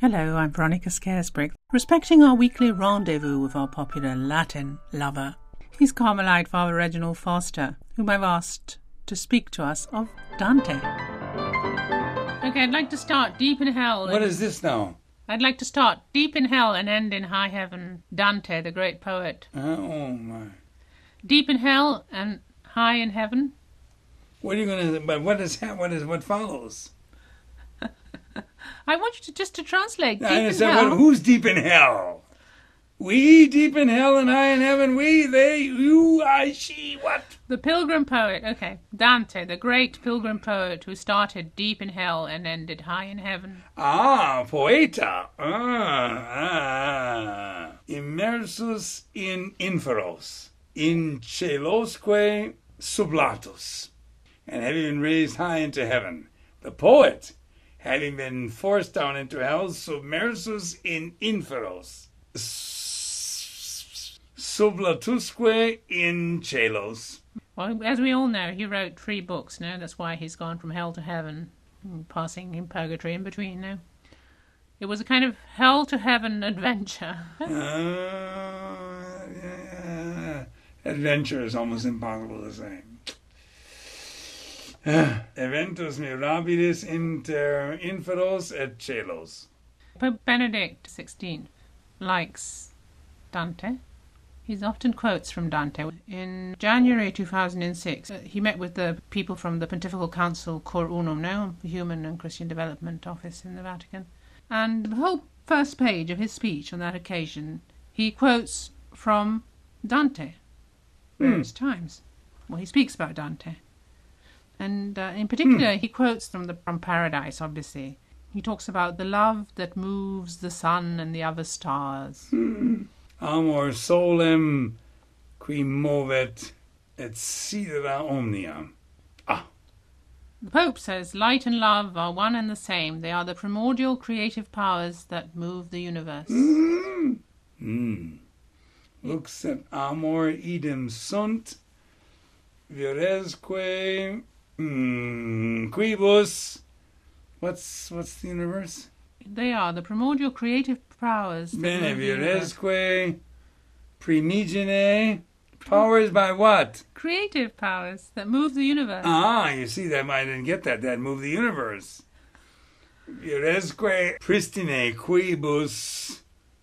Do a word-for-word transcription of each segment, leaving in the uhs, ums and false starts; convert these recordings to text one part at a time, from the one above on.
Hello, I'm Veronica Scarisbrick, respecting our weekly rendezvous with our popular Latin lover. He's Carmelite Father Reginald Foster, whom I've asked to speak to us of Dante. Okay, I'd like to start deep in hell. What is this now? I'd like to start deep in hell and end in high heaven. Dante, the great poet. Oh, my. Deep in hell and high in heaven. What are you going to... But what is... What is... What follows? I want you to just to translate. Deep I in understand. hell. What, who's deep in hell? We deep in hell and high in heaven. We, they, you, I, she, what? The pilgrim poet. Okay. Dante, the great pilgrim poet who started deep in hell and ended high in heaven. Ah, poeta. Ah, ah. Immersus in inferos, in celosque sublatus, and having been raised high into heaven. The poet, having been forced down into hell, submersus in inferos, sublatusque in celos. Well, as we all know, he wrote three books now. That's why he's gone from hell to heaven, passing in purgatory in between now. It was a kind of hell to heaven adventure. uh, yeah. Adventure is almost impossible to say. Eventus mirabilis inter inferos et celos. Pope Benedict the sixteenth likes Dante. He often quotes from Dante. In January two thousand six, he met with the people from the Pontifical Council Cor Unum, now the Human and Christian Development Office in the Vatican. And the whole first page of his speech on that occasion, he quotes from Dante various hmm. times. Well, he speaks about Dante. And uh, in particular, hmm. he quotes from the from Paradise, obviously. He talks about the love that moves the sun and the other stars. Hmm. Amor solem qui movet et sidera omnia. Ah. The Pope says light and love are one and the same. They are the primordial creative powers that move the universe. Mm. Mm. Lux et amor idem sunt viresque mm, quibus. What's what's the universe? They are the primordial creative powers. Bene viresque primigene. Powers by what? Creative powers that move the universe. Ah, you see, that I didn't get that. That move the universe. Viresque pristine quibus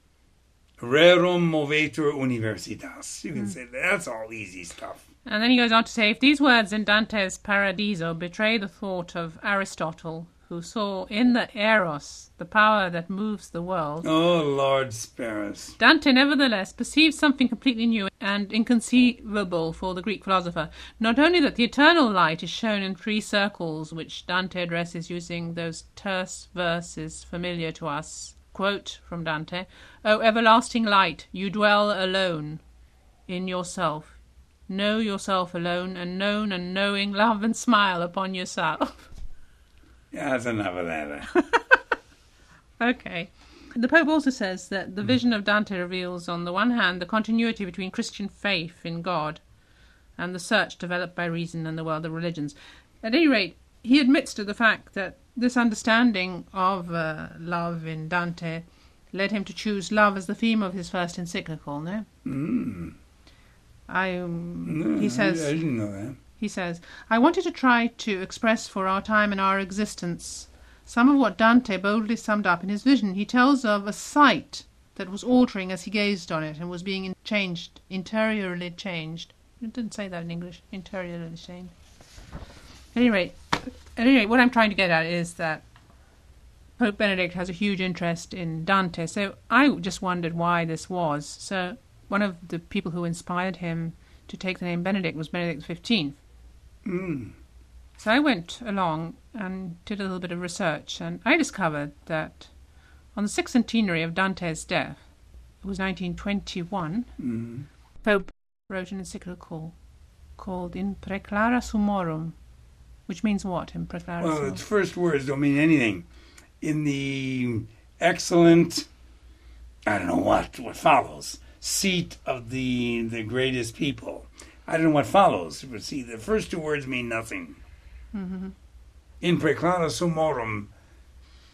rerum movetur universitas. You can mm. say that. That's all easy stuff. And then he goes on to say, if these words in Dante's Paradiso betray the thought of Aristotle, who saw in the eros the power that moves the world. Oh, Lord spare us. Dante nevertheless perceives something completely new and inconceivable for the Greek philosopher. Not only that the eternal light is shown in three circles, which Dante addresses using those terse verses familiar to us. Quote from Dante, O everlasting light, you dwell alone in yourself. Know yourself alone, and known and knowing, love and smile upon yourself. Yeah, that's enough of that. Okay. The Pope also says that the vision of Dante reveals, on the one hand, the continuity between Christian faith in God and the search developed by reason and the world of religions. At any rate, he admits to the fact that this understanding of uh, love in Dante led him to choose love as the theme of his first encyclical, no? Mm. I, um, no, he says... I didn't know that. He says, I wanted to try to express for our time and our existence some of what Dante boldly summed up in his vision. He tells of a sight that was altering as he gazed on it and was being changed, interiorly changed. He didn't say that in English, interiorly changed. At any rate, at any rate, what I'm trying to get at is that Pope Benedict has a huge interest in Dante. So I just wondered why this was. So one of the people who inspired him to take the name Benedict was Benedict the fifteenth. Mm. So I went along and did a little bit of research, and I discovered that on the sixth centenary of Dante's death, it was nineteen twenty-one, mm. Pope wrote an encyclical called In Praeclara Sumorum, which means what, In Praeclara Well, Sumorum? its first words don't mean anything. In the excellent, I don't know what, what follows, seat of the the greatest people. I don't know what follows. But see, the first two words mean nothing. Mm-hmm. In Praeclara Sumorum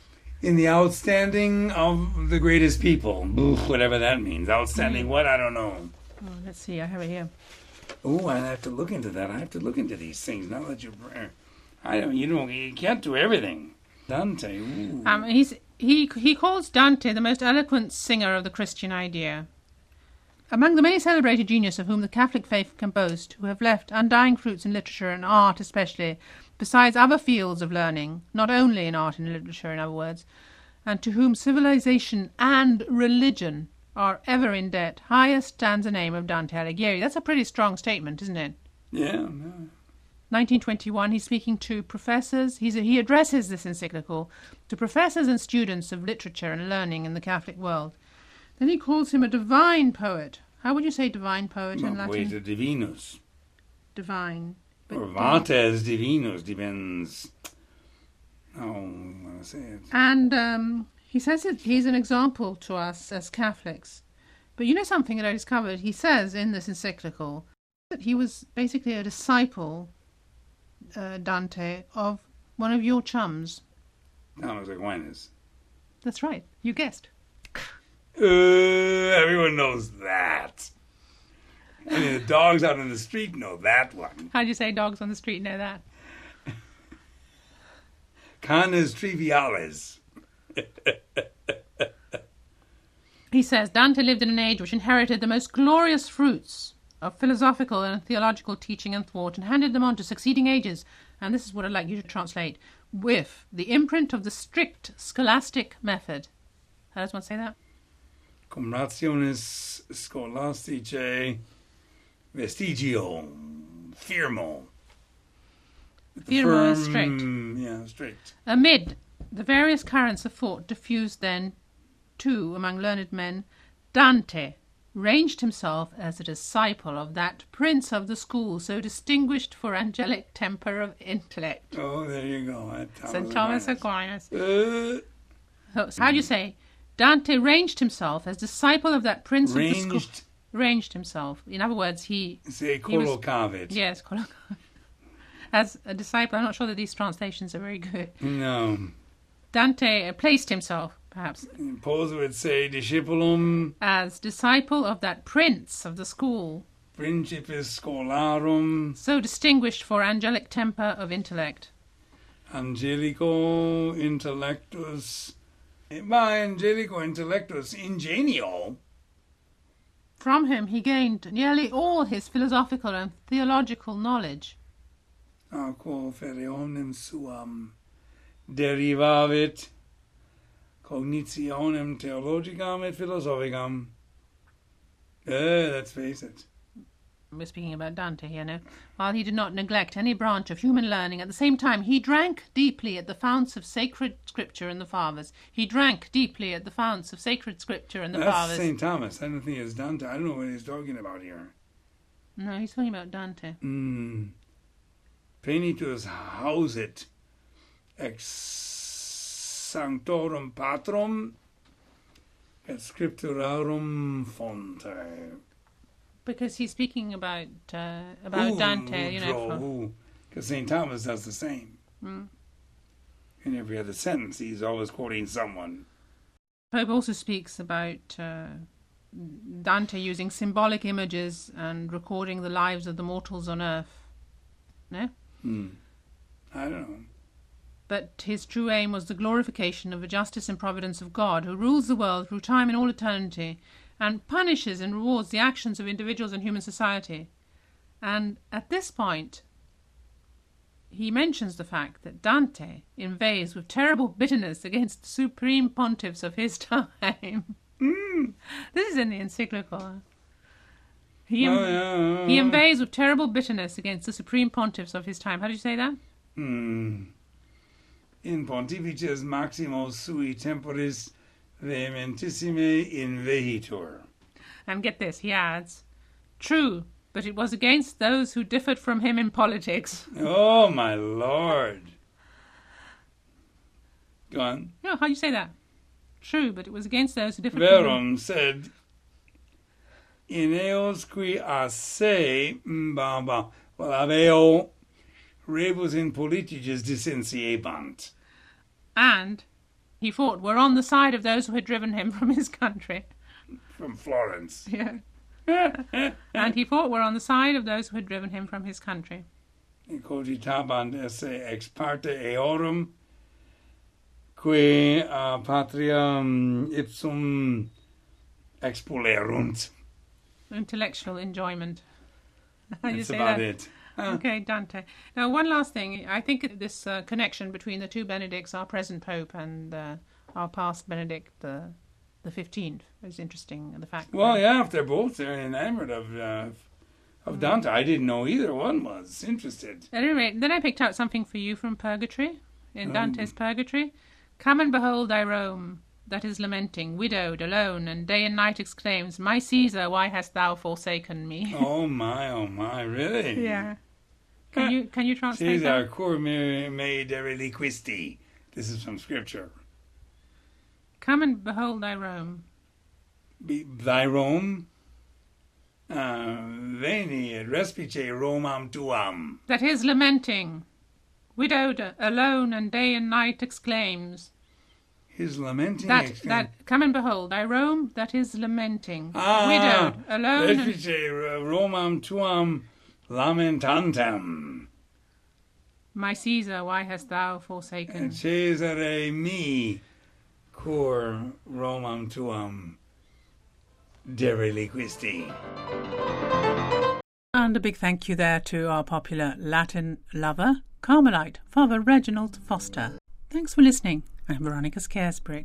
in the outstanding of the greatest people. Oof, whatever that means. Outstanding what? I don't know. Oh, let's see. I have it here. Oh, I have to look into that. I have to look into these things now that you... I don't... You don't... You can't do everything. Dante. Ooh. Um, he's he he calls Dante the most eloquent singer of the Christian idea. Among the many celebrated geniuses of whom the Catholic faith can boast, who have left undying fruits in literature and art especially, besides other fields of learning, not only in art and literature, in other words, and to whom civilization and religion are ever in debt, highest stands the name of Dante Alighieri. That's a pretty strong statement, isn't it? Yeah. yeah. nineteen twenty-one, he's speaking to professors. He's a, he addresses this encyclical to professors and students of literature and learning in the Catholic world. Then he calls him a divine poet. How would you say divine poet in Latin? Poeta divinus. Divine. But or vates divinus, depends how you want to say it. And um, he says that he's an example to us as Catholics. But you know something that I discovered? He says in this encyclical that he was basically a disciple, uh, Dante, of one of your chums. Thomas Aquinas. That's right. You guessed. Uh, everyone knows that. I mean, the dogs out in the street know that one. How do you say dogs on the street know that? Canis triviales. He says, Dante lived in an age which inherited the most glorious fruits of philosophical and theological teaching and thought, and handed them on to succeeding ages, and this is what I'd like you to translate, with the imprint of the strict scholastic method. How does one say that? Cum rationis scholasticae vestigio firmo. Firmo is strict. Yeah, strict. Amid the various currents of thought diffused then, too, among learned men, Dante ranged himself as a disciple of that prince of the school so distinguished for angelic temper of intellect. Oh, there you go. Saint Thomas Aquinas. Uh, so, so how do you say? Dante ranged himself as disciple of that prince ranged, of the school. Ranged himself. In other words, he... Say he was, collocavit. Yes, collocavit. As a disciple. I'm not sure that these translations are very good. No. Dante placed himself, perhaps. Paul would say discipulum... As disciple of that prince of the school. Principis scholarum... So distinguished for angelic temper of intellect. Angelico intellectus... By angelico intellectus ingenio. From him he gained nearly all his philosophical and theological knowledge. A quo fere omnem suam derivavit cognitionem theologicam et philosophicam. Eh, let's face it. We're speaking about Dante here, no? While he did not neglect any branch of human learning, at the same time he drank deeply at the founts of sacred scripture and the fathers. He drank deeply at the founts of sacred scripture and the That's fathers. Saint Thomas. I don't think it's Dante. I don't know what he's talking about here. No, he's talking about Dante. Mm. Penitus hausit ex sanctorum patrum et scripturarum fonte. Because he's speaking about uh, about ooh, Dante, you know. Because Saint Thomas does the same. Mm. In every other sentence, he's always quoting someone. Pope also speaks about uh, Dante using symbolic images and recording the lives of the mortals on earth. No? Hmm. I don't know. But his true aim was the glorification of the justice and providence of God, who rules the world through time and all eternity, and punishes and rewards the actions of individuals and human society. And at this point, he mentions the fact that Dante inveighs with terrible bitterness against the supreme pontiffs of his time. Mm. This is in the encyclical. He, oh, yeah. he inveighs with terrible bitterness against the supreme pontiffs of his time. How do you say that? Mm. In pontifices maximos sui temporis vehementissime invehitur. And get this, he adds, true, but it was against those who differed from him in politics. Oh, my Lord. Go on. No, how do you say that? True, but it was against those who differed Verum from him. said, in eos qui a se, baba, well, aveo rebus in politicis dissentiebant. And he fought were on the side of those who had driven him from his country. From Florence. Yeah. And he fought were on the side of those who had driven him from his country. Cogitaban esse ex parte eorum, qui uh, patriam ipsum expulerunt. Intellectual enjoyment. How do you That's say about that? it. Huh? Okay, Dante. Now, one last thing. I think this uh, connection between the two Benedicts, our present Pope and uh, our past Benedict the the fifteenth, is interesting. The fact. Well, that, yeah, if they're both they're enamored of uh, of Dante. I didn't know either one was interested. At any rate, then I picked out something for you from Purgatory, in Oh. Dante's Purgatory. Come and behold thy Rome, that is lamenting, widowed, alone, and day and night exclaims, My Caesar, why hast thou forsaken me? Oh my, oh my, really? Yeah. Can you can you translate Caesar that? cur me me de reliquisti. This is from Scripture. Come and behold thy Rome. Be, thy Rome, uh, veni et respice Romam tuam. That is lamenting, widowed, alone, and day and night exclaims. His lamenting. That exclaim- that come and behold thy Rome, that is lamenting, ah, widowed, alone, and respice Romam tuam lamentantem. My Caesar, why hast thou forsaken? Cesare mi cur Romam tuam dereliquisti. And a big thank you there to our popular Latin lover, Carmelite, Father Reginald Foster. Thanks for listening. I'm Veronica Scaresbrick.